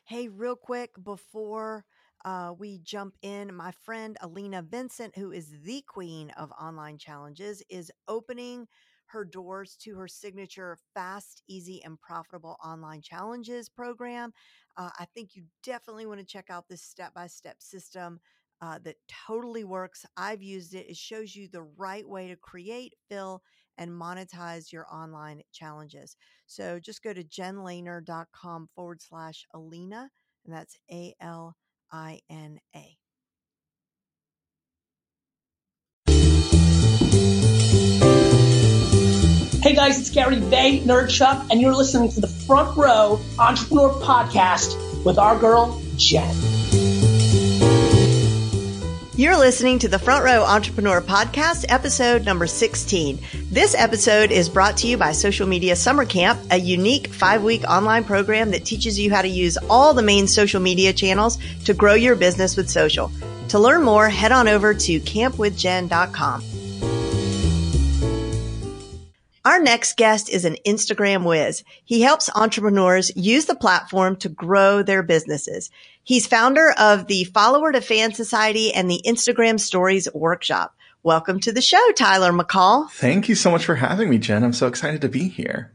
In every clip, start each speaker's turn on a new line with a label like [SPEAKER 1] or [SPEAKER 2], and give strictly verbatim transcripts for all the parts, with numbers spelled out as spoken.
[SPEAKER 1] Hey, real quick before uh, we jump in, my friend Alina Vincent, who is the queen of online challenges, is opening her doors to her signature Fast, Easy, and Profitable Online Challenges program. Uh, I think you definitely want to check out this step by step system. Uh, that totally works. I've used it. It shows you the right way to create, fill, and monetize your online challenges. So just go to jenlehner.com forward slash Alina, and that's A L I N A.
[SPEAKER 2] Hey guys, it's Gary Vaynerchuk, and you're listening to the Front Row Entrepreneur Podcast with our girl, Jen.
[SPEAKER 1] You're listening to the Front Row Entrepreneur Podcast, episode number sixteen. This episode is brought to you by Social Media Summer Camp, a unique five-week online program that teaches you how to use all the main social media channels to grow your business with social. To learn more, head on over to camp with jen dot com. Our next guest is an Instagram whiz. He helps entrepreneurs use the platform to grow their businesses. He's founder of the Follower to Fan Society and the Instagram Stories Workshop. Welcome to the show, Tyler McCall.
[SPEAKER 3] Thank you so much for having me, Jen. I'm so excited to be here.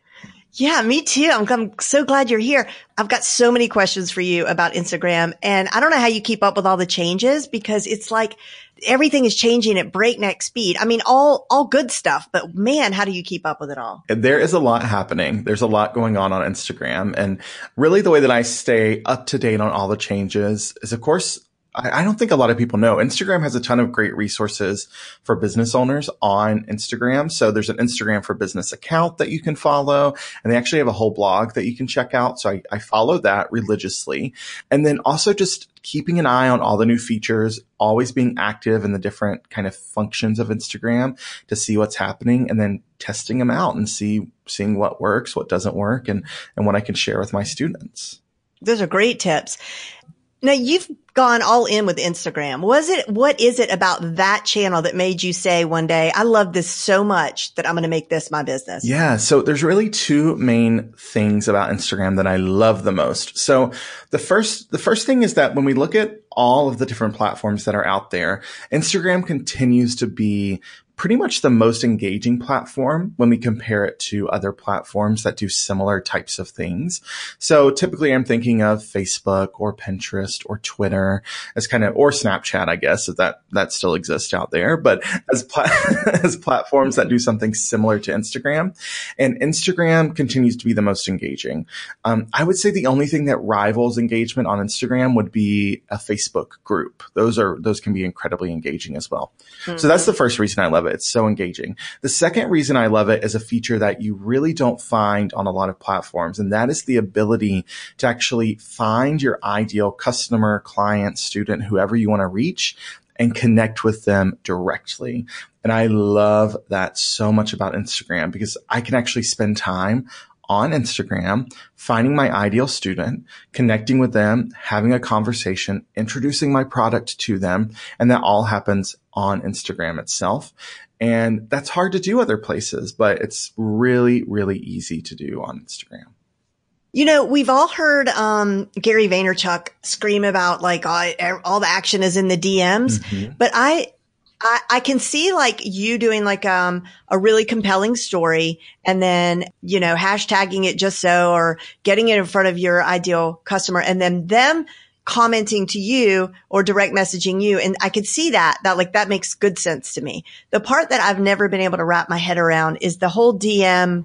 [SPEAKER 1] Yeah, me too. I'm, I'm so glad you're here. I've got so many questions for you about Instagram, and I don't know how you keep up with all the changes because it's like everything is changing at breakneck speed. I mean, all, all good stuff, but man, how do you keep up with it all?
[SPEAKER 3] There is a lot happening. There's a lot going on on Instagram. And really the way that I stay up to date on all the changes is, of course, I don't think a lot of people know Instagram has a ton of great resources for business owners on Instagram. So there's an Instagram for Business account that you can follow, and they actually have a whole blog that you can check out. So I, I follow that religiously. And then also just keeping an eye on all the new features, always being active in the different kind of functions of Instagram to see what's happening, and then testing them out and see, seeing what works, what doesn't work, and, and what I can share with my students.
[SPEAKER 1] Those are great tips. Now, you've gone all in with Instagram. Was it, what is it about that channel that made you say one day, I love this so much that I'm going to make this my business?
[SPEAKER 3] Yeah. So there's really two main things about Instagram that I love the most. So the first, the first thing is that when we look at all of the different platforms that are out there, Instagram continues to be pretty much the most engaging platform when we compare it to other platforms that do similar types of things. So typically I'm thinking of Facebook or Pinterest or Twitter as kind of, or Snapchat, I guess, if that, that still exists out there, but as, pla- as platforms that do something similar to Instagram. And Instagram continues to be the most engaging. Um, I would say the only thing that rivals engagement on Instagram would be a Facebook group. Those are, those can be incredibly engaging as well. Mm-hmm. So that's the first reason I love it. It's so engaging. The second reason I love it is a feature that you really don't find on a lot of platforms, and that is the ability to actually find your ideal customer, client, student, whoever you want to reach, and connect with them directly. And I love that so much about Instagram because I can actually spend time on Instagram, finding my ideal student, connecting with them, having a conversation, introducing my product to them. And that all happens on Instagram itself. And that's hard to do other places, but it's really, really easy to do on Instagram.
[SPEAKER 1] You know, we've all heard um Gary Vaynerchuk scream about like all, all the action is in the D Ms, mm-hmm. but I I, I can see like you doing like, um, a really compelling story and then, you know, hashtagging it just so, or getting it in front of your ideal customer and then them commenting to you or direct messaging you. And I could see that, that like, that makes good sense to me. The part that I've never been able to wrap my head around is the whole D M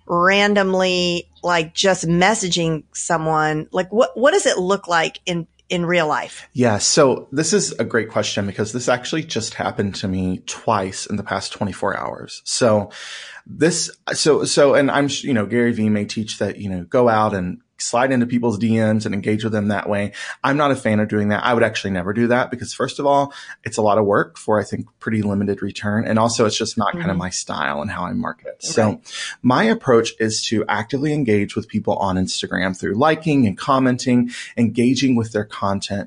[SPEAKER 1] randomly, like just messaging someone. Like what, what does it look like in, in real life?
[SPEAKER 3] Yeah. So this is a great question because this actually just happened to me twice in the past twenty-four hours. So this, so, so, and I'm, you know, Gary Vee may teach that, you know, go out and slide into people's D Ms and engage with them that way. I'm not a fan of doing that. I would actually never do that because first of all, it's a lot of work for, I think, pretty limited return. And also it's just not mm-hmm. kind of my style and how I market. Okay. So my approach is to actively engage with people on Instagram through liking and commenting, engaging with their content.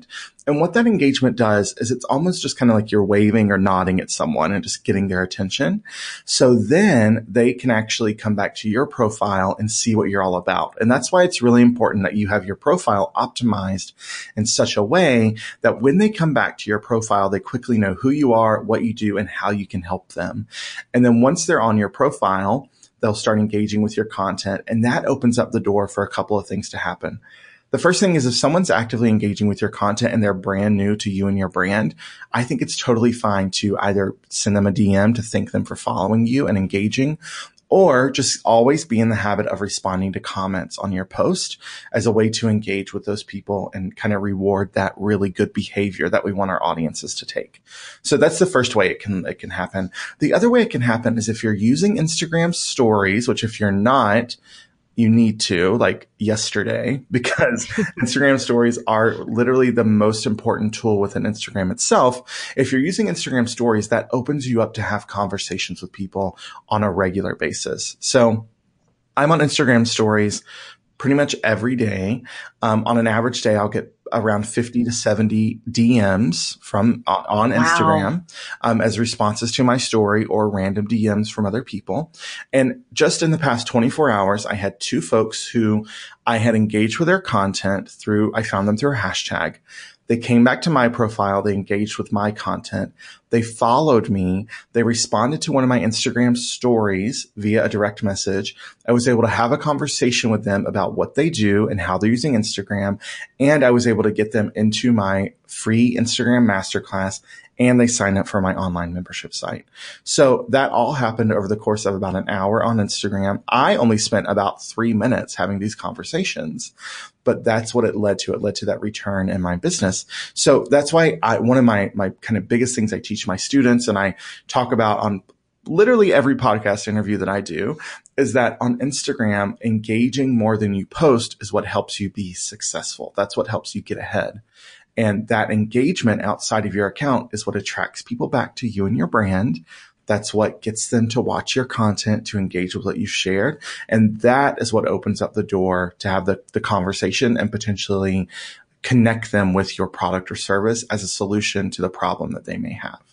[SPEAKER 3] And what that engagement does is it's almost just kind of like you're waving or nodding at someone and just getting their attention. So then they can actually come back to your profile and see what you're all about. And that's why it's really important that you have your profile optimized in such a way that when they come back to your profile, they quickly know who you are, what you do, and how you can help them. And then once they're on your profile, they'll start engaging with your content. And that opens up the door for a couple of things to happen. The first thing is if someone's actively engaging with your content and they're brand new to you and your brand, I think it's totally fine to either send them a D M to thank them for following you and engaging, or just always be in the habit of responding to comments on your post as a way to engage with those people and kind of reward that really good behavior that we want our audiences to take. So that's the first way it can, it can happen. The other way it can happen is if you're using Instagram stories, which if you're not, you need to, like yesterday, because Instagram stories are literally the most important tool within Instagram itself. If you're using Instagram stories, that opens you up to have conversations with people on a regular basis. So I'm on Instagram stories pretty much every day. Um, on an average day, I'll get around fifty to seventy D Ms from uh, on wow. Instagram um, as responses to my story or random D Ms from other people. And just in the past twenty-four hours, I had two folks who I had engaged with their content through, I found them through a hashtag. They came back to my profile. They engaged with my content. They followed me. They responded to one of my Instagram stories via a direct message. I was able to have a conversation with them about what they do and how they're using Instagram. And I was able to get them into my free Instagram masterclass, and they signed up for my online membership site. So that all happened over the course of about an hour on Instagram. I only spent about three minutes having these conversations, but that's what it led to. It led to that return in my business. So that's why I, one of my, my kind of biggest things I teach my students and I talk about on literally every podcast interview that I do is that on Instagram, engaging more than you post is what helps you be successful. That's what helps you get ahead. And that engagement outside of your account is what attracts people back to you and your brand. That's what gets them to watch your content, to engage with what you've shared. And that is what opens up the door to have the, the conversation and potentially connect them with your product or service as a solution to the problem that they may have.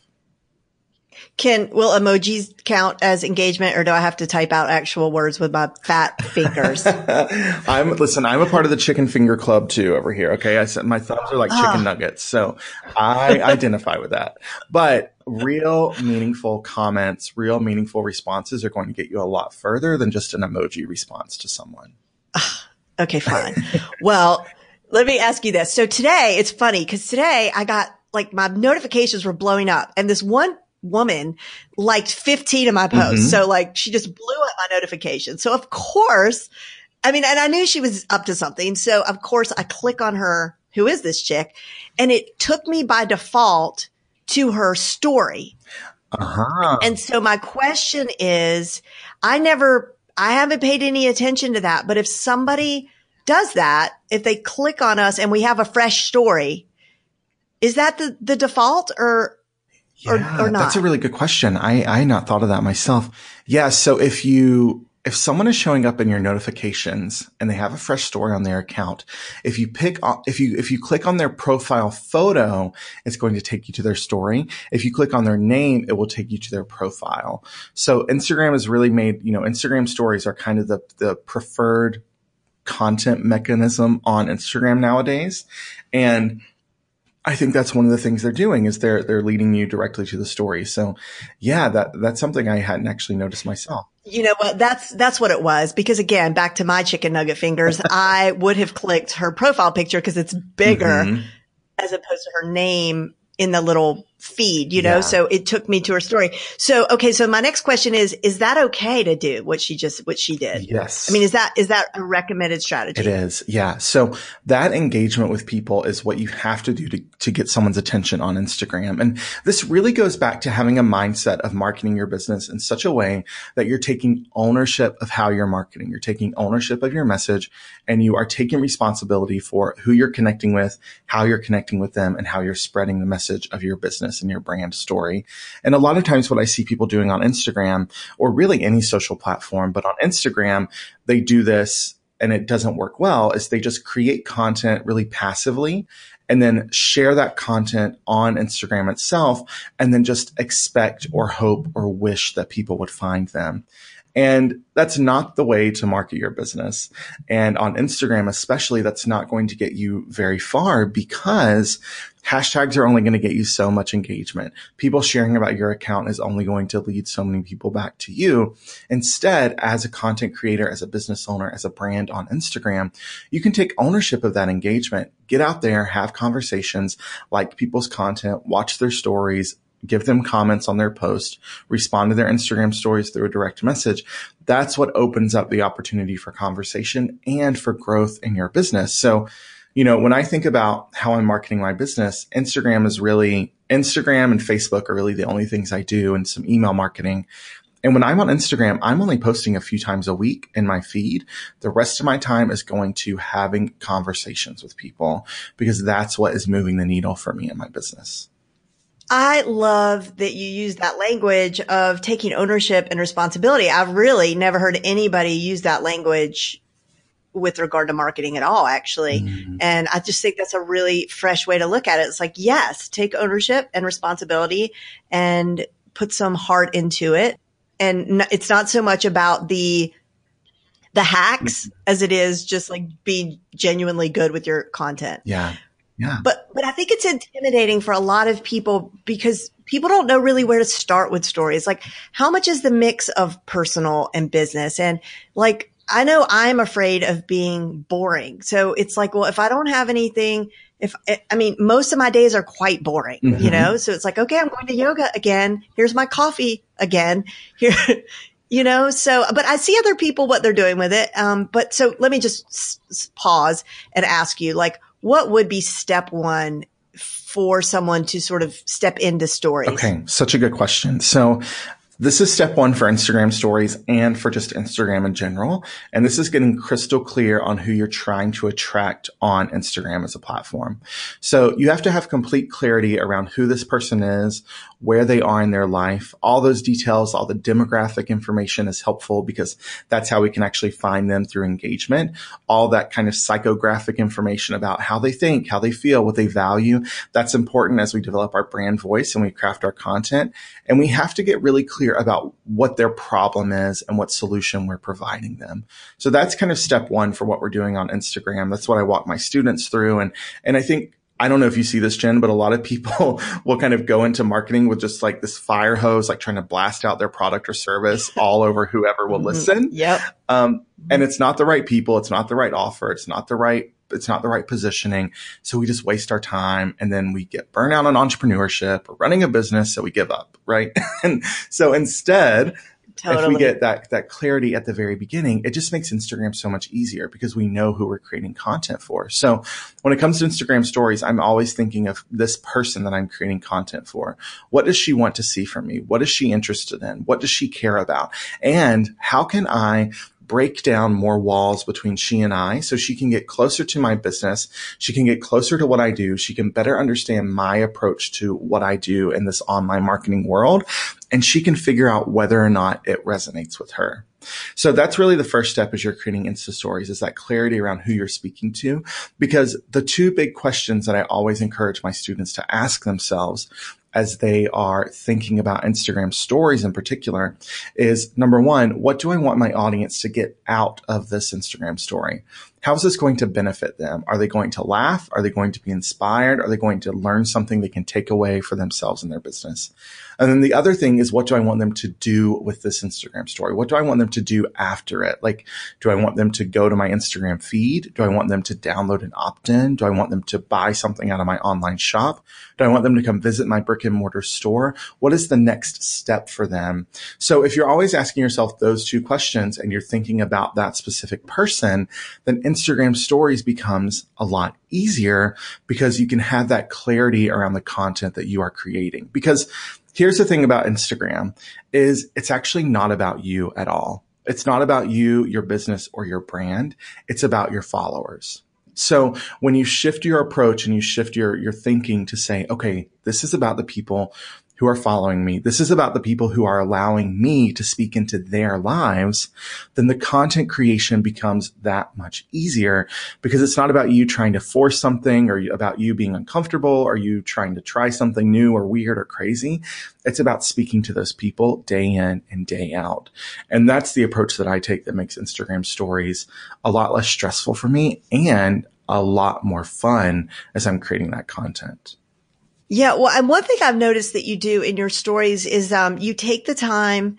[SPEAKER 1] Can, will emojis count as engagement, or do I have to type out actual words with my fat fingers?
[SPEAKER 3] I'm, listen, I'm a part of the chicken finger club too over here. Okay. I said my thumbs are like chicken oh. nuggets. So I identify with that, but real meaningful comments, real meaningful responses are going to get you a lot further than just an emoji response to someone.
[SPEAKER 1] Okay, fine. Well, let me ask you this. So today it's funny because today I got like my notifications were blowing up, and this one woman liked fifteen of my posts. Mm-hmm. So like she just blew up my notifications. So of course, I mean, and I knew she was up to something. So of course I click on her, who is this chick? And it took me by default to her story. Uh-huh. And so my question is, I never, I haven't paid any attention to that, but if somebody does that, if they click on us and we have a fresh story, is that the, the default or,
[SPEAKER 3] Yeah,
[SPEAKER 1] or, or not?
[SPEAKER 3] That's a really good question. I, I had not thought of that myself. Yeah. So if you, if someone is showing up in your notifications and they have a fresh story on their account, if you pick, if you, if you click on their profile photo, it's going to take you to their story. If you click on their name, it will take you to their profile. So Instagram has really made, you know, Instagram stories are kind of the, the preferred content mechanism on Instagram nowadays. And I think that's one of the things they're doing is they're, they're leading you directly to the story. So yeah, that, that's something I hadn't actually noticed myself.
[SPEAKER 1] You know what? That's, that's what it was. Because again, back to my chicken nugget fingers, I would have clicked her profile picture because it's bigger mm-hmm. as opposed to her name in the little feed, you know, yeah. So it took me to her story. So, okay. So my next question is, is that okay to do what she just, what she did?
[SPEAKER 3] Yes.
[SPEAKER 1] I mean, is that, is that a recommended strategy?
[SPEAKER 3] It is. Yeah. So that engagement with people is what you have to do to, to get someone's attention on Instagram. And this really goes back to having a mindset of marketing your business in such a way that you're taking ownership of how you're marketing. You're taking ownership of your message, and you are taking responsibility for who you're connecting with, how you're connecting with them, and how you're spreading the message of your business and your brand story. And a lot of times what I see people doing on Instagram, or really any social platform, but on Instagram, they do this and it doesn't work well is they just create content really passively and then share that content on Instagram itself and then just expect or hope or wish that people would find them. And that's not the way to market your business. And on Instagram, especially, that's not going to get you very far because hashtags are only going to get you so much engagement. People sharing about your account is only going to lead so many people back to you. Instead, as a content creator, as a business owner, as a brand on Instagram, you can take ownership of that engagement, get out there, have conversations, like people's content, watch their stories, give them comments on their post, respond to their Instagram stories through a direct message. That's what opens up the opportunity for conversation and for growth in your business. So, you know, when I think about how I'm marketing my business, Instagram is really, Instagram and Facebook are really the only things I do, and some email marketing. And when I'm on Instagram, I'm only posting a few times a week in my feed. The rest of my time is going to having conversations with people because that's what is moving the needle for me in my business.
[SPEAKER 1] I love that you use that language of taking ownership and responsibility. I've really never heard anybody use that language with regard to marketing at all, actually. Mm-hmm. And I just think that's a really fresh way to look at it. It's like, yes, take ownership and responsibility and put some heart into it. And it's not so much about the the hacks mm-hmm. as it is just like being genuinely good with your content.
[SPEAKER 3] Yeah. Yeah.
[SPEAKER 1] But, but I think it's intimidating for a lot of people because people don't know really where to start with stories. Like, how much is the mix of personal and business? And like, I know I'm afraid of being boring. So it's like, well, if I don't have anything, if, I mean, most of my days are quite boring, mm-hmm. you know? So it's like, okay, I'm going to yoga again. Here's my coffee again. Here, you know? So, but I see other people, what they're doing with it. Um, but so let me just s- s- pause and ask you, like, what would be step one for someone to sort of step into stories?
[SPEAKER 3] Okay. Such a good question. So this is step one for Instagram stories and for just Instagram in general. And this is getting crystal clear on who you're trying to attract on Instagram as a platform. So you have to have complete clarity around who this person is, where they are in their life. All those details, all the demographic information is helpful because that's how we can actually find them through engagement. All that kind of psychographic information about how they think, how they feel, what they value. That's important as we develop our brand voice and we craft our content. And we have to get really clear about what their problem is and what solution we're providing them. So that's kind of step one for what we're doing on Instagram. That's what I walk my students through. And, and I think, I don't know if you see this, Jen, but a lot of people will kind of go into marketing with just like this fire hose, like trying to blast out their product or service all over whoever will listen.
[SPEAKER 1] Yep.
[SPEAKER 3] Um, and it's not the right people. It's not the right offer. It's not the right It's not the right positioning. So we just waste our time and then we get burnout on entrepreneurship or running a business. So we give up. Right. And so instead, totally. If we get that, that clarity at the very beginning, it just makes Instagram so much easier because we know who we're creating content for. So when it comes to Instagram stories, I'm always thinking of this person that I'm creating content for. What does she want to see from me? What is she interested in? What does she care about? And how can I break down more walls between she and I so she can get closer to my business. She can get closer to what I do. She can better understand my approach to what I do in this online marketing world. And she can figure out whether or not it resonates with her. So that's really the first step as you're creating Insta stories, is that clarity around who you're speaking to. Because the two big questions that I always encourage my students to ask themselves as they are thinking about Instagram stories in particular is, number one, what do I want my audience to get out of this Instagram story? How is this going to benefit them? Are they going to laugh? Are they going to be inspired? Are they going to learn something they can take away for themselves and their business? And then the other thing is, what do I want them to do with this Instagram story? What do I want them to do after it? Like, do I want them to go to my Instagram feed? Do I want them to download an opt-in? Do I want them to buy something out of my online shop? Do I want them to come visit my brick and mortar store? What is the next step for them? So if you're always asking yourself those two questions and you're thinking about that specific person, then Instagram stories becomes a lot easier because you can have that clarity around the content that you are creating. Because here's the thing about Instagram is it's actually not about you at all. It's not about you, your business, or your brand. It's about your followers. So when you shift your approach and you shift your, your thinking to say, okay, this is about the people who are following me. This is about the people who are allowing me to speak into their lives. Then the content creation becomes that much easier, because it's not about you trying to force something, or about you being uncomfortable, or you trying to try something new or weird or crazy. It's about speaking to those people day in and day out. And that's the approach that I take that makes Instagram stories a lot less stressful for me and a lot more fun as I'm creating that content.
[SPEAKER 1] Yeah. Well, and one thing I've noticed that you do in your stories is, um, you take the time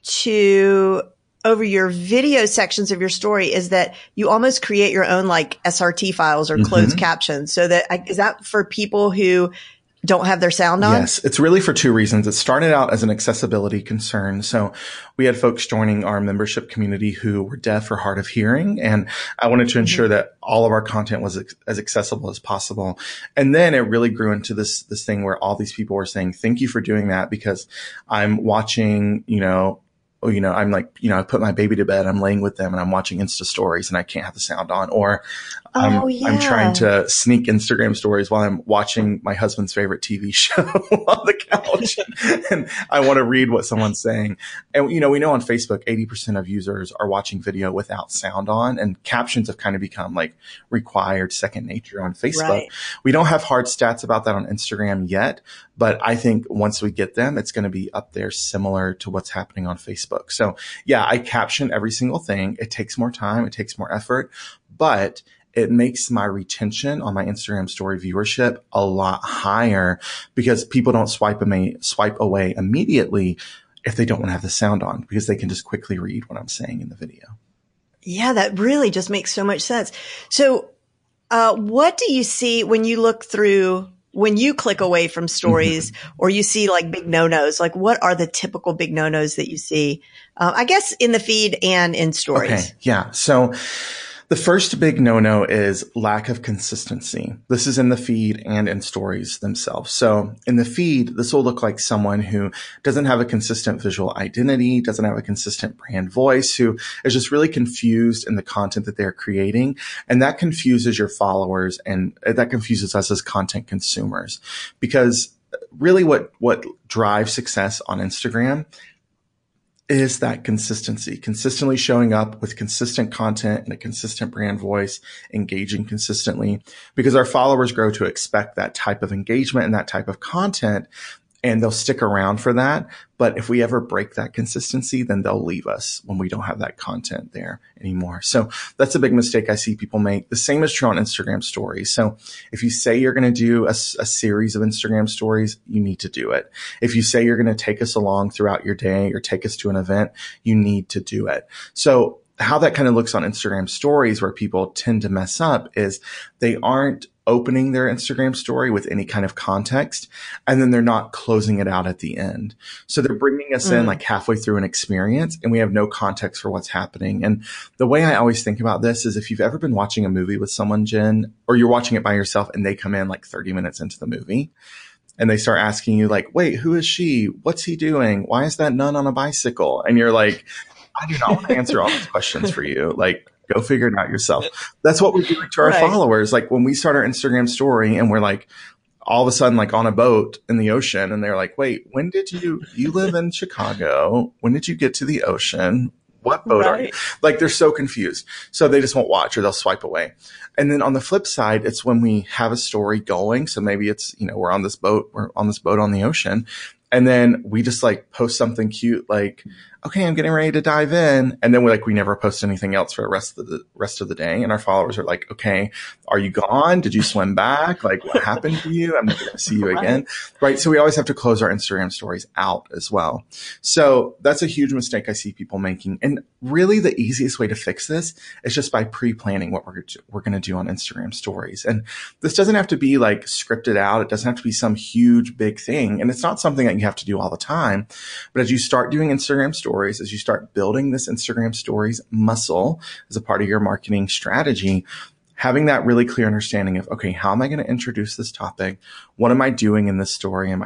[SPEAKER 1] to, over your video sections of your story, is that you almost create your own like S R T files or closed mm-hmm. captions. So that, is that for people who don't have their sound on?
[SPEAKER 3] Yes, it's really for two reasons. It started out as an accessibility concern. So we had folks joining our membership community who were deaf or hard of hearing. And I wanted to ensure mm-hmm. that all of our content was ex- as accessible as possible. And then it really grew into this, this thing where all these people were saying, thank you for doing that, because I'm watching, you know, or, you know, I'm like, you know, I put my baby to bed, I'm laying with them and I'm watching Insta stories and I can't have the sound on, or I'm, oh, yeah. I'm trying to sneak Instagram stories while I'm watching my husband's favorite T V show on the couch. And I want to read what someone's saying. And, you know, we know on Facebook, eighty percent of users are watching video without sound on, and captions have kind of become like required second nature on Facebook. Right. We don't have hard stats about that on Instagram yet, but I think once we get them, it's going to be up there similar to what's happening on Facebook. So yeah, I caption every single thing. It takes more time. It takes more effort, but it makes my retention on my Instagram story viewership a lot higher, because people don't swipe away, swipe away immediately if they don't want to have the sound on, because they can just quickly read what I'm saying in the video.
[SPEAKER 1] Yeah, that really just makes so much sense. So, uh, what do you see when you look through, when you click away from stories mm-hmm. or you see like big no-nos? Like, what are the typical big no-nos that you see? Uh, I guess in the feed and in stories.
[SPEAKER 3] Okay. Yeah. So the first big no-no is lack of consistency. This is in the feed and in stories themselves. So in the feed, this will look like someone who doesn't have a consistent visual identity, doesn't have a consistent brand voice, who is just really confused in the content that they're creating. And that confuses your followers, and that confuses us as content consumers, because really what, what drives success on Instagram is that consistency, consistently showing up with consistent content and a consistent brand voice, engaging consistently, because our followers grow to expect that type of engagement and that type of content, and they'll stick around for that. But if we ever break that consistency, then they'll leave us when we don't have that content there anymore. So that's a big mistake I see people make. The same is true on Instagram stories. So if you say you're going to do a, a series of Instagram stories, you need to do it. If you say you're going to take us along throughout your day or take us to an event, you need to do it. So how that kind of looks on Instagram stories, where people tend to mess up, is they aren't opening their Instagram story with any kind of context, and then they're not closing it out at the end. So they're bringing us mm. in like halfway through an experience, and we have no context for what's happening. And the way I always think about this is, if you've ever been watching a movie with someone, Jen, or you're watching it by yourself and they come in like thirty minutes into the movie and they start asking you like, wait, who is she? What's he doing? Why is that nun on a bicycle? And you're like, I do not want to answer all these questions for you. Like, go figure it out yourself. That's what we do to our right. followers. Like when we start our Instagram story and we're like, all of a sudden, like on a boat in the ocean, and they're like, wait, when did you, you live in Chicago? When did you get to the ocean? What boat right. are you? Like, they're so confused. So they just won't watch, or they'll swipe away. And then on the flip side, it's when we have a story going. So maybe it's, you know, we're on this boat, we're on this boat on the ocean. And then we just like post something cute, like, okay, I'm getting ready to dive in. And then we like, we never post anything else for the rest of the rest of the day. And our followers are like, okay, are you gone? Did you swim back? Like, what happened to you? I'm never going to see you again. Right. So we always have to close our Instagram stories out as well. So that's a huge mistake I see people making. And really the easiest way to fix this is just by pre-planning what we're, we're going to do on Instagram stories. And this doesn't have to be like scripted out. It doesn't have to be some huge big thing. And it's not something that you have to do all the time. But as you start doing Instagram stories, Stories, as you start building this Instagram stories muscle as a part of your marketing strategy, having that really clear understanding of, okay, how am I going to introduce this topic? What am I doing in this story? Am I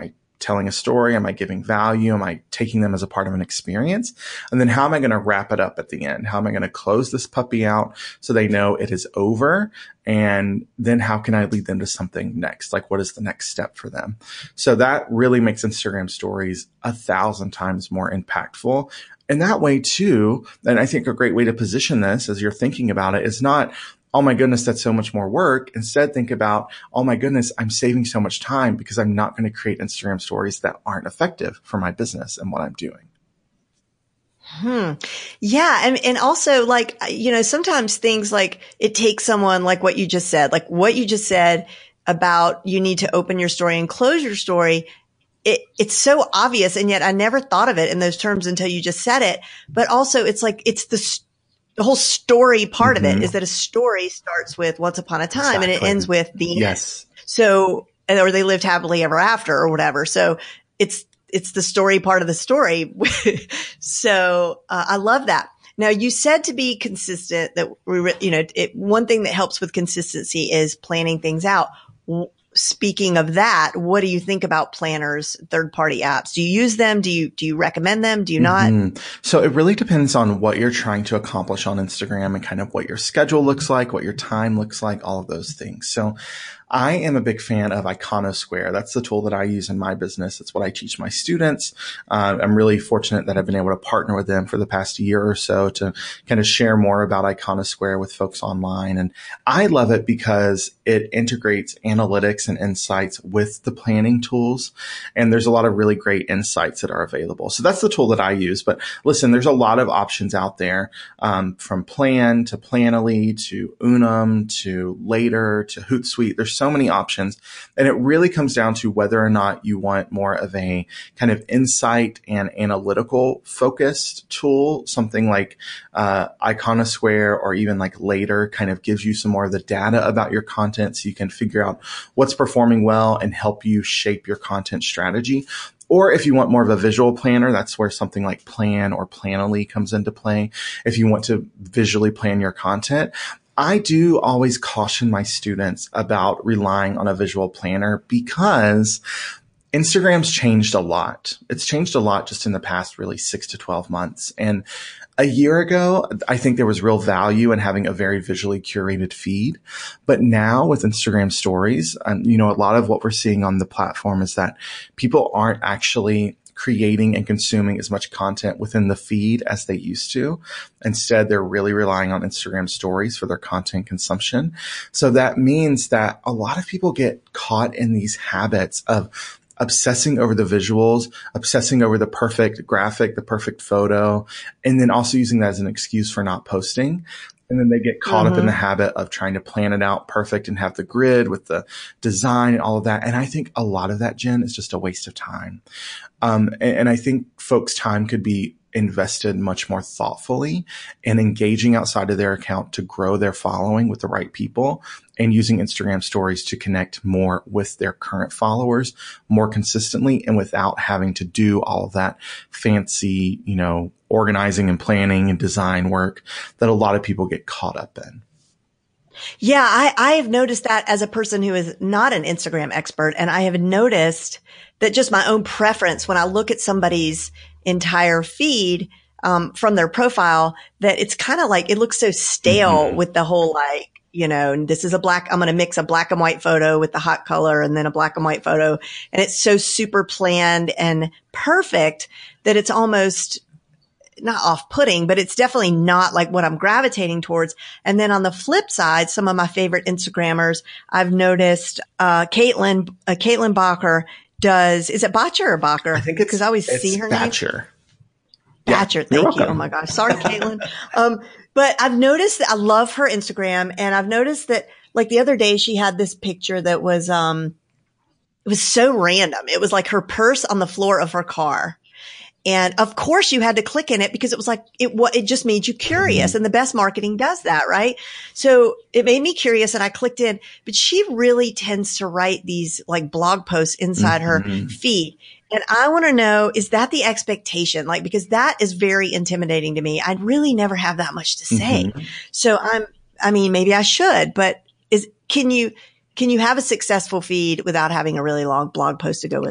[SPEAKER 3] telling a story? Am I giving value? Am I taking them as a part of an experience? And then how am I going to wrap it up at the end? How am I going to close this puppy out so they know it is over? And then how can I lead them to something next? Like, what is the next step for them? So that really makes Instagram stories a thousand times more impactful. And that way too, and I think a great way to position this as you're thinking about it is not, oh my goodness, that's so much more work. Instead, think about, oh my goodness, I'm saving so much time because I'm not going to create Instagram stories that aren't effective for my business and what I'm doing.
[SPEAKER 1] Hmm. Yeah. And, and also like, you know, sometimes things like it takes someone like what you just said, like what you just said about you need to open your story and close your story. It, it's so obvious. And yet I never thought of it in those terms until you just said it. But also it's like, it's the, the whole story part mm-hmm. of it is that a story starts with once upon a time exactly. and it ends with the
[SPEAKER 3] yes.
[SPEAKER 1] end. So, or they lived happily ever after or whatever. So it's, it's the story part of the story. So uh, I love that. Now you said to be consistent that we, re- you know, it, one thing that helps with consistency is planning things out. W- Speaking of that, what do you think about planners, third party apps? Do you use them? Do you, do you recommend them? Do you not?
[SPEAKER 3] Mm-hmm. So it really depends on what you're trying to accomplish on Instagram and kind of what your schedule looks like, what your time looks like, all of those things. So I am a big fan of Iconosquare. That's the tool that I use in my business. It's what I teach my students. Uh, I'm really fortunate that I've been able to partner with them for the past year or so to kind of share more about Iconosquare with folks online. And I love it because it integrates analytics and insights with the planning tools. And there's a lot of really great insights that are available. So that's the tool that I use. But listen, there's a lot of options out there, um, from Plan to Planoly to Unum to Later to Hootsuite. There's so many options. And it really comes down to whether or not you want more of a kind of insight and analytical focused tool. Something like uh, Iconosquare or even like Later kind of gives you some more of the data about your content so you can figure out what's performing well and help you shape your content strategy. Or if you want more of a visual planner, that's where something like Plan or Planoly comes into play. If you want to visually plan your content, I do always caution my students about relying on a visual planner because Instagram's changed a lot. It's changed a lot just in the past really six to twelve months. And a year ago, I think there was real value in having a very visually curated feed. But now with Instagram stories, um, you know, a lot of what we're seeing on the platform is that people aren't actually creating and consuming as much content within the feed as they used to. Instead, they're really relying on Instagram stories for their content consumption. So that means that a lot of people get caught in these habits of obsessing over the visuals, obsessing over the perfect graphic, the perfect photo, and then also using that as an excuse for not posting. And then they get caught mm-hmm. up in the habit of trying to plan it out perfect and have the grid with the design and all of that. And I think a lot of that, Jen, is just a waste of time. Um, and, and I think folks' time could be invested much more thoughtfully and engaging outside of their account to grow their following with the right people and using Instagram stories to connect more with their current followers more consistently and without having to do all of that fancy, you know, organizing and planning and design work that a lot of people get caught up in.
[SPEAKER 1] Yeah, I, I have noticed that as a person who is not an Instagram expert, and I have noticed that just my own preference when I look at somebody's entire feed um, from their profile, that it's kind of like it looks so stale mm-hmm. with the whole like, you know, this is a black, I'm going to mix a black and white photo with the hot color and then a black and white photo. And it's so super planned and perfect that it's almost not off-putting, but it's definitely not like what I'm gravitating towards. And then on the flip side, some of my favorite Instagrammers, I've noticed, uh, Caitlin, uh, Caitlin Bacher does, is it Bacher or Bacher?
[SPEAKER 3] I think it's,
[SPEAKER 1] because I always
[SPEAKER 3] it's
[SPEAKER 1] see her
[SPEAKER 3] Bacher.
[SPEAKER 1] name. Bacher.
[SPEAKER 3] Yeah,
[SPEAKER 1] thank you. Oh my gosh. Sorry, Caitlin. Um, but I've noticed that I love her Instagram, and I've noticed that like the other day she had this picture that was, um, it was so random. It was like her purse on the floor of her car. And of course you had to click in it because it was like, it, what, it just made you curious. Mm-hmm. And the best marketing does that, right? So it made me curious and I clicked in, but she really tends to write these like blog posts inside mm-hmm. her feed. And I want to know, is that the expectation? Like, because that is very intimidating to me. I'd really never have that much to say. Mm-hmm. So I'm, I mean, maybe I should, but is, can you, can you have a successful feed without having a really long blog post to go with it?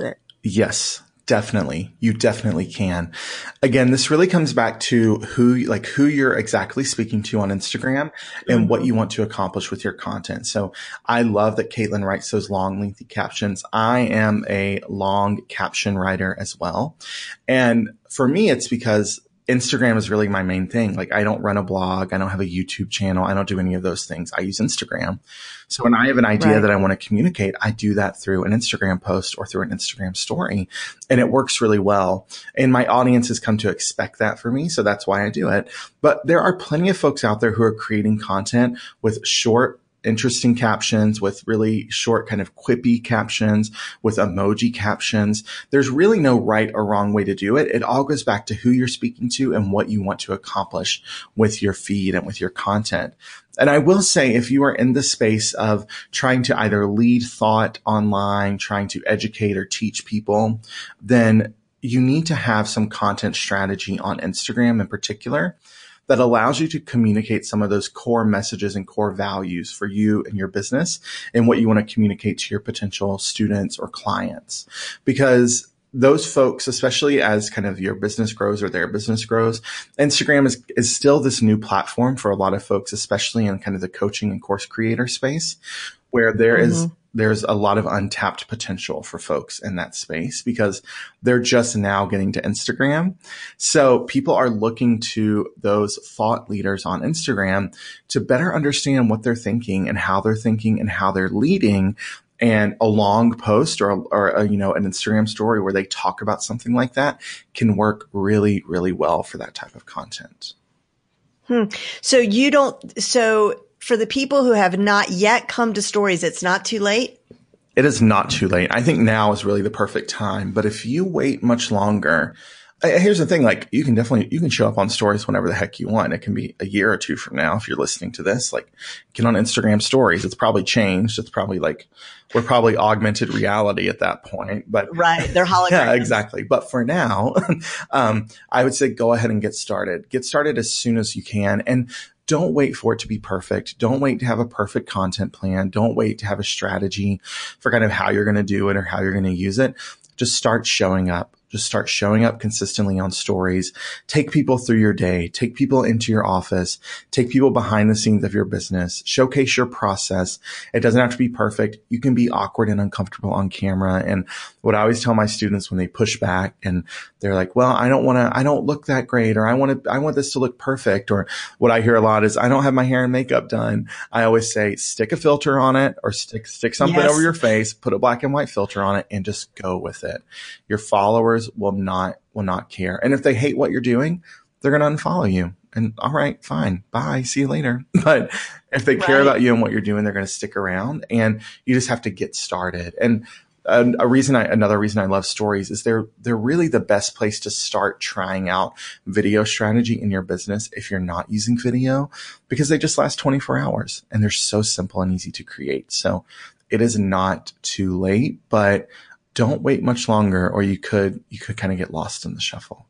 [SPEAKER 3] Yes, definitely. You definitely can. Again, this really comes back to who, like who you're exactly speaking to on Instagram and mm-hmm. what you want to accomplish with your content. So I love that Caitlin writes those long, lengthy captions. I am a long caption writer as well. And for me, it's because Instagram is really my main thing. Like I don't run a blog. I don't have a YouTube channel. I don't do any of those things. I use Instagram. So when I have an idea right. that I want to communicate, I do that through an Instagram post or through an Instagram story. And it works really well. And my audience has come to expect that for me. So that's why I do it. But there are plenty of folks out there who are creating content with short, interesting captions, with really short kind of quippy captions, with emoji captions. There's really no right or wrong way to do it. It all goes back to who you're speaking to and what you want to accomplish with your feed and with your content. And I will say, if you are in the space of trying to either lead thought online, trying to educate or teach people, then you need to have some content strategy on Instagram in particular that allows you to communicate some of those core messages and core values for you and your business and what you want to communicate to your potential students or clients. Because those folks, especially as kind of your business grows or their business grows, Instagram is, is still this new platform for a lot of folks, especially in kind of the coaching and course creator space, where there mm-hmm. is there's a lot of untapped potential for folks in that space because they're just now getting to Instagram. So people are looking to those thought leaders on Instagram to better understand what they're thinking and how they're thinking and how they're leading. And a long post or, or a, you know, an Instagram story where they talk about something like that can work really, really well for that type of content.
[SPEAKER 1] Hmm. So you don't, so for the people who have not yet come to Stories, it's not too late?
[SPEAKER 3] It is not too late. I think now is really the perfect time. But if you wait much longer, here's the thing, like you can definitely, you can show up on Stories whenever the heck you want. It can be a year or two from now. If you're listening to this, like get on Instagram Stories. It's probably changed. It's probably like, we're probably augmented reality at that point, but
[SPEAKER 1] right. They're holograms.
[SPEAKER 3] Yeah, exactly. But for now, um, I would say go ahead and get started. Get started as soon as you can. And don't wait for it to be perfect. Don't wait to have a perfect content plan. Don't wait to have a strategy for kind of how you're going to do it or how you're going to use it. Just start showing up. Just start showing up consistently on Stories. Take people through your day. Take people into your office. Take people behind the scenes of your business. Showcase your process. It doesn't have to be perfect. You can be awkward and uncomfortable on camera. And what I always tell my students when they push back and they're like, well, I don't want to, I don't look that great, or I want to, I want this to look perfect. Or what I hear a lot is I don't have my hair and makeup done. I always say, stick a filter on it or stick, stick something yes. over your face, put a black and white filter on it and just go with it. Your followers will not, will not care. And if they hate what you're doing, they're going to unfollow you. And all right, fine. Bye. See you later. But if they care right. about you and what you're doing, they're going to stick around, and you just have to get started. And a, a reason I, another reason I love Stories is they're, they're really the best place to start trying out video strategy in your business if you're not using video, because they just last twenty-four hours and they're so simple and easy to create. So it is not too late, but don't wait much longer, or you could, you could kind of get lost in the shuffle.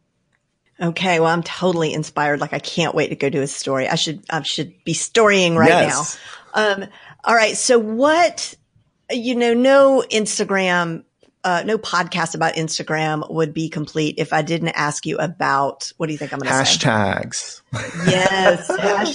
[SPEAKER 1] Okay. Well, I'm totally inspired. Like I can't wait to go do a story. I should, I should be storying right yes. now. Um, all right. So what, you know, no Instagram, uh, no podcast about Instagram would be complete if I didn't ask you about, what do you think I'm going to
[SPEAKER 3] say? Hashtags.
[SPEAKER 1] Yes.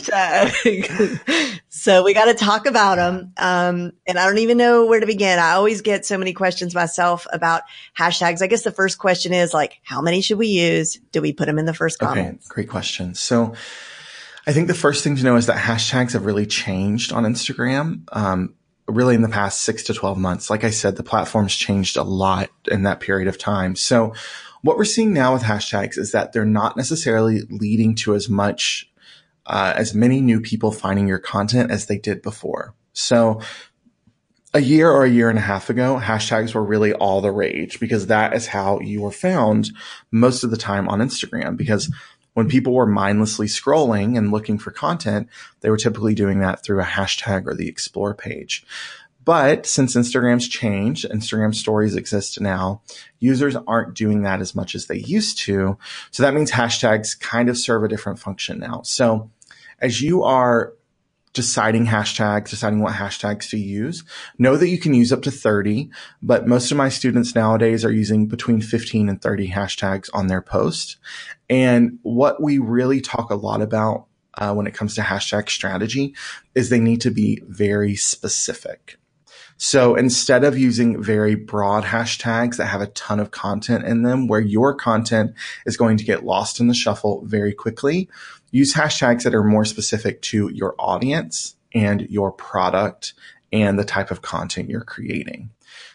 [SPEAKER 1] Hashtag. So we got to talk about them. Um, and I don't even know where to begin. I always get so many questions myself about hashtags. I guess the first question is like, how many should we use? Do we put them in the first comments?
[SPEAKER 3] Okay. Great question. So I think the first thing to know is that hashtags have really changed on Instagram. Um, really in the past six to twelve months. Like I said, the platform's changed a lot in that period of time. So what we're seeing now with hashtags is that they're not necessarily leading to as much, uh, as many new people finding your content as they did before. So a year or a year and a half ago, hashtags were really all the rage because that is how you were found most of the time on Instagram. Because when people were mindlessly scrolling and looking for content, they were typically doing that through a hashtag or the explore page. But since Instagram's changed, Instagram Stories exist now, users aren't doing that as much as they used to. So that means hashtags kind of serve a different function now. So as you are deciding hashtags, deciding what hashtags to use. Know that you can use up to thirty, but most of my students nowadays are using between fifteen and thirty hashtags on their post. And what we really talk a lot about uh, when it comes to hashtag strategy is they need to be very specific. So instead of using very broad hashtags that have a ton of content in them, where your content is going to get lost in the shuffle very quickly, use hashtags that are more specific to your audience and your product and the type of content you're creating.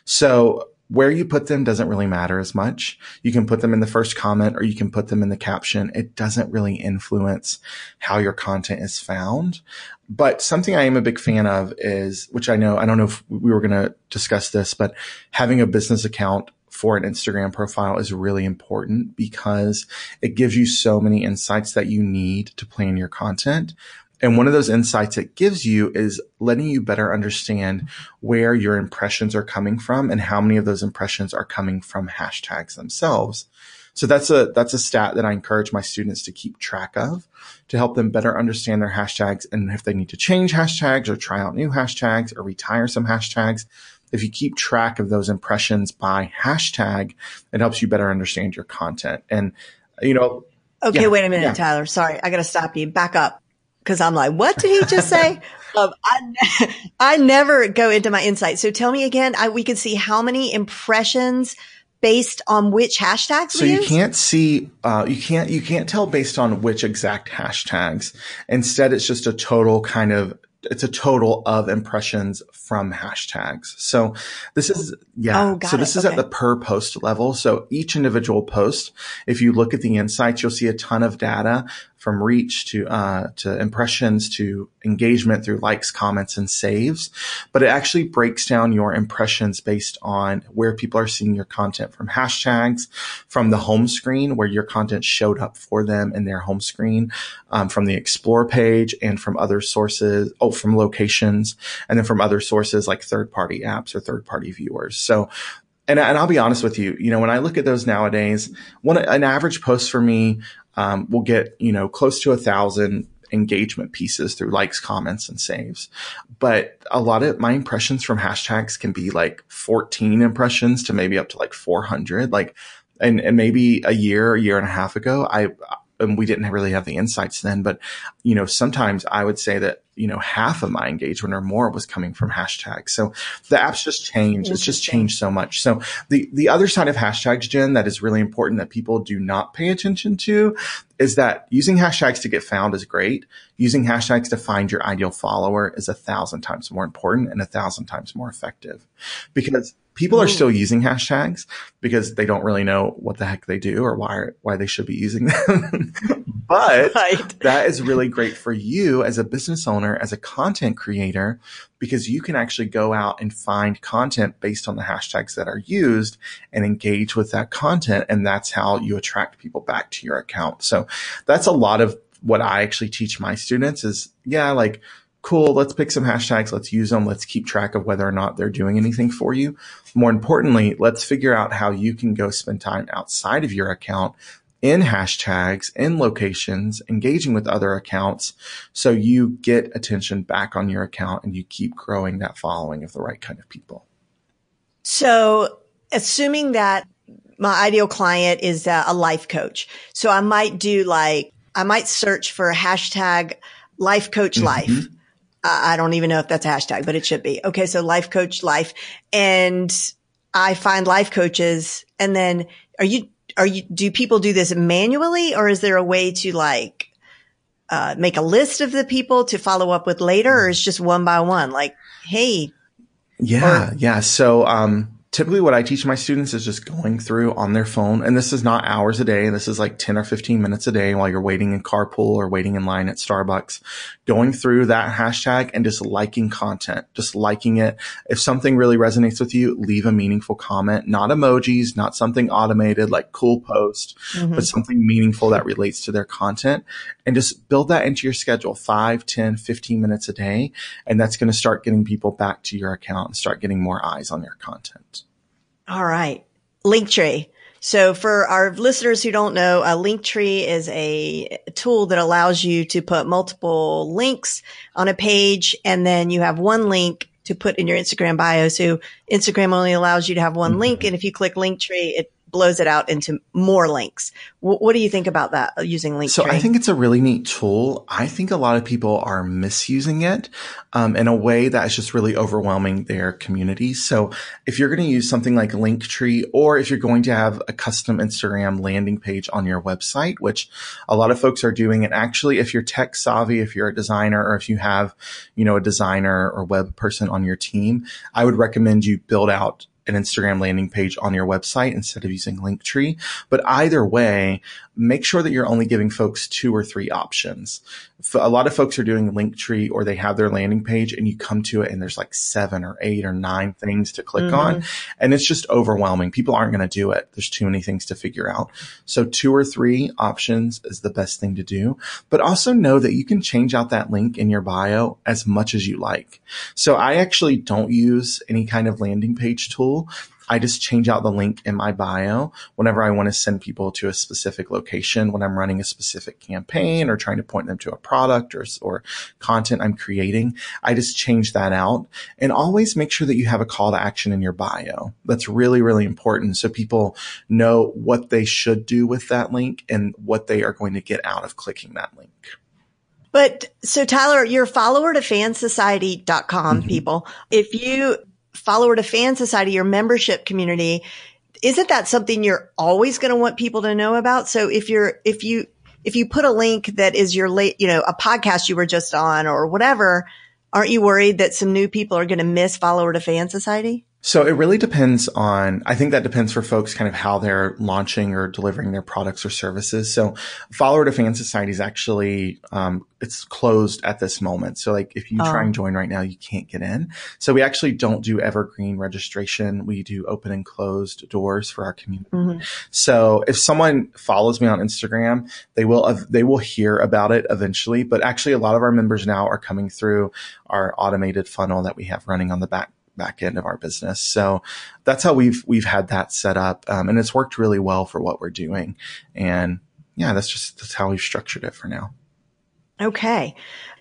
[SPEAKER 3] So where you put them doesn't really matter as much. You can put them in the first comment or you can put them in the caption. It doesn't really influence how your content is found. But something I am a big fan of is, which I know, I don't know if we were going to discuss this, but having a business account for an Instagram profile is really important because it gives you so many insights that you need to plan your content. And one of those insights it gives you is letting you better understand where your impressions are coming from and how many of those impressions are coming from hashtags themselves. So that's a, that's a stat that I encourage my students to keep track of to help them better understand their hashtags. And if they need to change hashtags or try out new hashtags or retire some hashtags, if you keep track of those impressions by hashtag, it helps you better understand your content. And, you know,
[SPEAKER 1] okay,
[SPEAKER 3] yeah,
[SPEAKER 1] wait a minute,
[SPEAKER 3] yeah.
[SPEAKER 1] Tyler. Sorry. I got to stop you. Back up. Cause I'm like, what did he just say? um, I, I never go into my insights. So tell me again, I, we can see how many impressions based on which hashtags
[SPEAKER 3] so
[SPEAKER 1] we
[SPEAKER 3] you
[SPEAKER 1] use?
[SPEAKER 3] can't see, uh, you can't, you can't tell based on which exact hashtags. Instead, it's just a total kind of, it's a total of impressions from hashtags. So this is, yeah.
[SPEAKER 1] Oh, got
[SPEAKER 3] so this
[SPEAKER 1] it.
[SPEAKER 3] is
[SPEAKER 1] Okay.
[SPEAKER 3] at the per post level. So each individual post, if you look at the insights, you'll see a ton of data from reach to, uh, to impressions to engagement through likes, comments, and saves. But it actually breaks down your impressions based on where people are seeing your content from hashtags, from the home screen where your content showed up for them in their home screen, um, from the explore page and from other sources, oh, from locations, and then from other sources like third-party apps or third-party viewers. So, and, and I'll be honest with you, you know, when I look at those nowadays, one, an average post for me, um, will get, you know, close to a thousand engagement pieces through likes, comments, and saves. But a lot of my impressions from hashtags can be like fourteen impressions to maybe up to like four hundred. Like, and, and maybe a year, a year and a half ago, I, and we didn't really have the insights then, but, you know, sometimes I would say that, you know, half of my engagement or more was coming from hashtags. So the app's just changed. It's just changed so much. So the, the other side of hashtags, Jen, that is really important that people do not pay attention to is that using hashtags to get found is great. Using hashtags to find your ideal follower is a thousand times more important and a thousand times more effective because people are still using hashtags because they don't really know what the heck they do or why, why they should be using them. But
[SPEAKER 1] Right.
[SPEAKER 3] that is really great for you as a business owner, as a content creator, because you can actually go out and find content based on the hashtags that are used and engage with that content. And that's how you attract people back to your account. So that's a lot of what I actually teach my students is, yeah, like, cool, let's pick some hashtags, let's use them, let's keep track of whether or not they're doing anything for you. More importantly, let's figure out how you can go spend time outside of your account in hashtags, in locations, engaging with other accounts, so you get attention back on your account and you keep growing that following of the right kind of people.
[SPEAKER 1] So assuming that my ideal client is a, a life coach. So I might do like, I might search for hashtag life coach life.
[SPEAKER 3] Mm-hmm.
[SPEAKER 1] I don't even know if that's a hashtag, but it should be. Okay. So life coach life. And I find life coaches. And then are you, are you, do people do this manually or is there a way to like, uh, make a list of the people to follow up with later or is just one by one? Like, hey.
[SPEAKER 3] Yeah.
[SPEAKER 1] Or,
[SPEAKER 3] yeah. So, um, typically what I teach my students is just going through on their phone. And this is not hours a day. This is like ten or fifteen minutes a day while you're waiting in carpool or waiting in line at Starbucks, going through that hashtag and just liking content, just liking it. If something really resonates with you, leave a meaningful comment, not emojis, not something automated like cool post, mm-hmm. but something meaningful that relates to their content and just build that into your schedule, five, ten, fifteen minutes a day. And that's going to start getting people back to your account and start getting more eyes on your content.
[SPEAKER 1] All right. Linktree. So for our listeners who don't know, a Linktree is a tool that allows you to put multiple links on a page, and then you have one link to put in your Instagram bio. So Instagram only allows you to have one link. And if you click Linktree, it blows it out into more links. W- what do you think about that, using Linktree?
[SPEAKER 3] So I think it's a really neat tool. I think a lot of people are misusing it um, in a way that is just really overwhelming their community. So if you're going to use something like Linktree, or if you're going to have a custom Instagram landing page on your website, which a lot of folks are doing, and actually if you're tech savvy, if you're a designer, or if you have, you know, a designer or web person on your team, I would recommend you build out an Instagram landing page on your website instead of using Linktree. But either way, make sure that you're only giving folks two or three options. A lot of folks are doing Linktree, or they have their landing page and you come to it and there's like seven or eight or nine things to click mm-hmm. on. And it's just overwhelming. People aren't going to do it. There's too many things to figure out. So two or three options is the best thing to do. But also know that you can change out that link in your bio as much as you like. So I actually don't use any kind of landing page tool. I just change out the link in my bio whenever I want to send people to a specific location, when I'm running a specific campaign or trying to point them to a product or, or content I'm creating. I just change that out, and always make sure that you have a call to action in your bio. That's really, really important, so people know what they should do with that link and what they are going to get out of clicking that link.
[SPEAKER 1] But so Tyler, your follower to fan society dot com mm-hmm. people, if you follower to fan society, your membership community, isn't that something you're always going to want people to know about? So if you're, if you, if you put a link that is your late, you know, a podcast you were just on or whatever, aren't you worried that some new people are going to miss follower to fan society?
[SPEAKER 3] So it really depends on, I think that depends for folks kind of how they're launching or delivering their products or services. So Follower to Fan Society is actually, um, it's closed at this moment. So like if you oh. try and join right now, you can't get in. So we actually don't do evergreen registration. We do open and closed doors for our community. Mm-hmm. So if someone follows me on Instagram, they will, they will hear about it eventually. But actually a lot of our members now are coming through our automated funnel that we have running on the back back end of our business. So that's how we've, we've had that set up. Um, and it's worked really well for what we're doing. And yeah, that's just, that's how we've structured it for now.
[SPEAKER 1] Okay.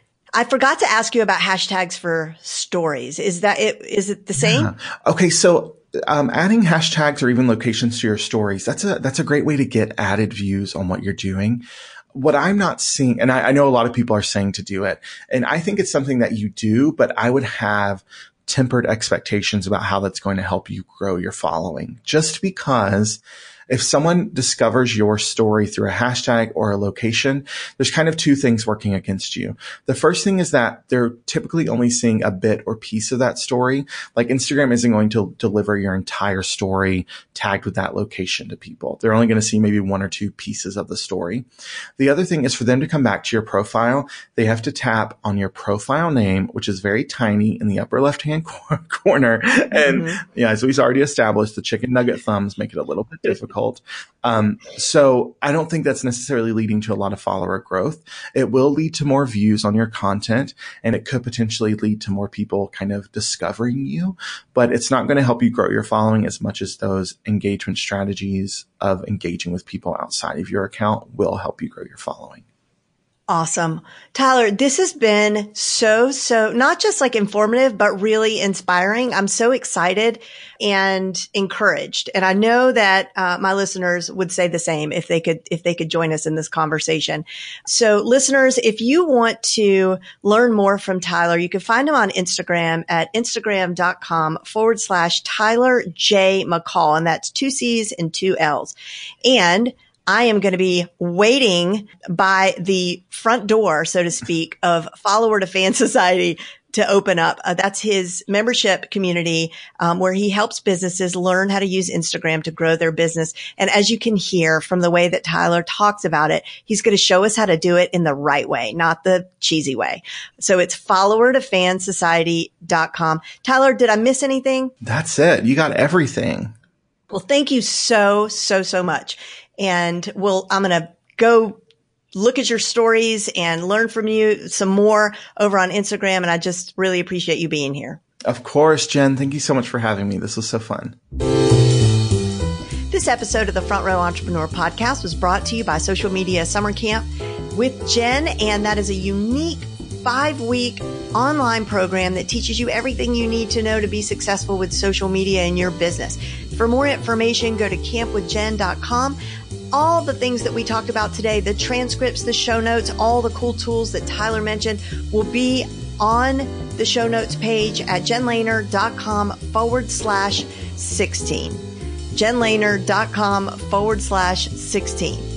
[SPEAKER 1] I forgot to ask you about hashtags for stories. Is that it? Is it the same?
[SPEAKER 3] Yeah. Okay. So, um, adding hashtags or even locations to your stories, that's a, that's a great way to get added views on what you're doing. What I'm not seeing, and I, I know a lot of people are saying to do it, and I think it's something that you do, but I would have tempered expectations about how that's going to help you grow your following. Just because if someone discovers your story through a hashtag or a location, there's kind of two things working against you. The first thing is that they're typically only seeing a bit or piece of that story. Like Instagram isn't going to deliver your entire story tagged with that location to people. They're only going to see maybe one or two pieces of the story. The other thing is for them to come back to your profile, they have to tap on your profile name, which is very tiny in the upper left-hand cor- corner. And mm-hmm. yeah, as we've already established, the chicken nugget thumbs make it a little bit difficult. Um, so I don't think that's necessarily leading to a lot of follower growth. It will lead to more views on your content, and it could potentially lead to more people kind of discovering you, but it's not going to help you grow your following as much as those engagement strategies of engaging with people outside of your account will help you grow your following.
[SPEAKER 1] Awesome. Tyler, this has been so, so not just like informative, but really inspiring. I'm so excited and encouraged. And I know that uh, my listeners would say the same if they could, if they could join us in this conversation. So listeners, if you want to learn more from Tyler, you can find him on Instagram at instagram.com forward slash Tyler J McCall. And that's two C's and two L's. And I am going to be waiting by the front door, so to speak, of Follower to Fan Society to open up. Uh, that's his membership community, um, where he helps businesses learn how to use Instagram to grow their business. And as you can hear from the way that Tyler talks about it, he's going to show us how to do it in the right way, not the cheesy way. So it's follower to fan society dot com. Tyler, did I miss anything?
[SPEAKER 3] That's it. You got everything.
[SPEAKER 1] Well, thank you so, so, so much. And we'll, I'm going to go look at your stories and learn from you some more over on Instagram. And I just really appreciate you being here.
[SPEAKER 3] Of course, Jen. Thank you so much for having me. This was so fun.
[SPEAKER 1] This This episode of the Front Row Entrepreneur Podcast was brought to you by Social Media Summer Camp with Jen, and that is a unique five-week online program that teaches you everything you need to know to be successful with social media in your business. For more information, go to camp with jen dot com. All the things that we talked about today, the transcripts, the show notes, all the cool tools that Tyler mentioned will be on the show notes page at jenlehner.com forward slash 16. jenlehner.com forward slash 16.